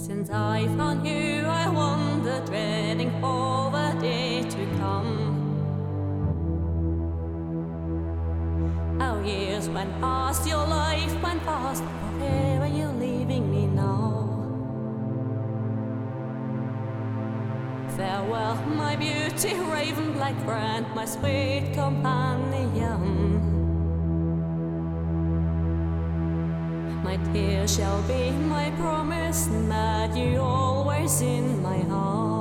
Since I found you, I wander, dreading for the day to come. Our years went past, your life went past, where are you leaving me now? Farewell, my beauty, raven black friend, my sweet companion. My tears shall be my promise that you always in my heart.